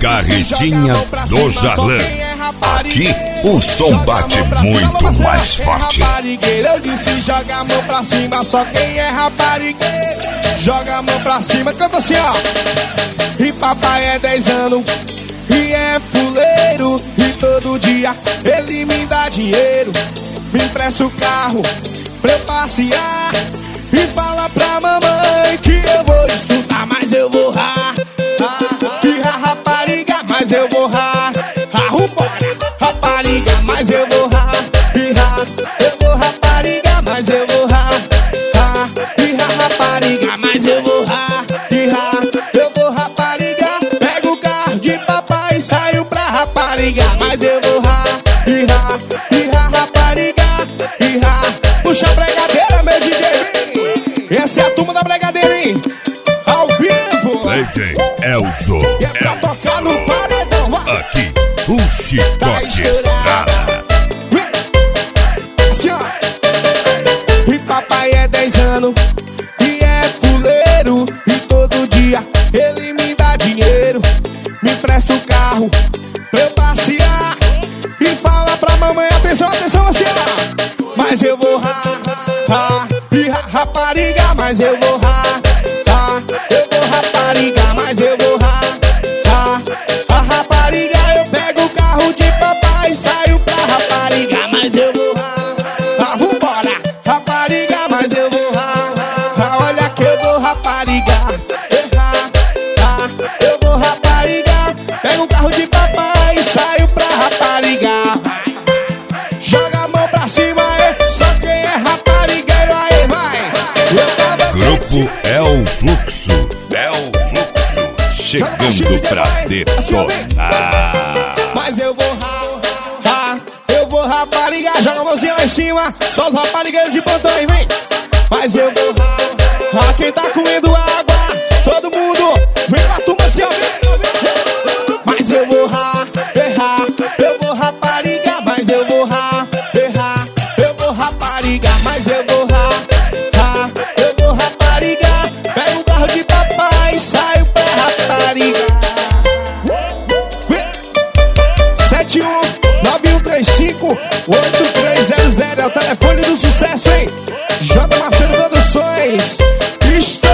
Carretinha do Jarlã. Aqui o som bate muito mais forte. Eu disse joga a mão pra cima, só quem é raparigueiro joga a mão pra cima, canta assim ó. E papai é 10 anos e é fuleiro, e todo dia ele me dá dinheiro, me empresta o carro pra eu passear, e fala pra mamãe que eu vou estudar, mas eu vou e rapariga, mas eu vou vambora, rapariga, mas eu vou eu vou rapariga, mas eu vou e rapariga, mas eu vou eu vou rapariga, pego o carro de papai e saio pra rapariga, mas eu vou e rapariga, puxa a bregadeira, meu DJ. Essa é a turma da bregadeira, hein? Ao vivo. DJ Elzo. E é pra tocar no paredão. Aqui o chicote estrada. Assim, ó. E papai é 10 anos e é fuleiro, e todo dia ele me dá dinheiro, me empresta o carro pra eu passear, e fala pra mamãe, atenção, atenção, assim, ó. Mas eu vou e rapariga, mas eu vou eu vou rapariga, mas eu vou a rapariga, eu pego o carro de papai e saio pra rapariga, mas eu vou vambora, rapariga, mas eu vou olha que eu vou rapariga, eu vou rapariga, pego o carro de papai e saio pra rapariga, joga a mão pra cima, só quem é raparigueiro aí vai. Grupo É o Fluxo, chegando pra detonar. Mas eu vou rapariga, joga a mãozinha lá em cima, só os raparigueiros de plantão aí, vem. Mas eu vou quem tá comendo água, todo mundo, vem pra turma assim, ó. Mas eu vou eu vou rapariga, mas eu vou eu vou rapariga, mas eu vou eu vou rapariga, pego o carro de papai e saio pra rapariga. 71-9135-8300 é o telefone do sucesso, hein? J. Marcelo Produções. Estou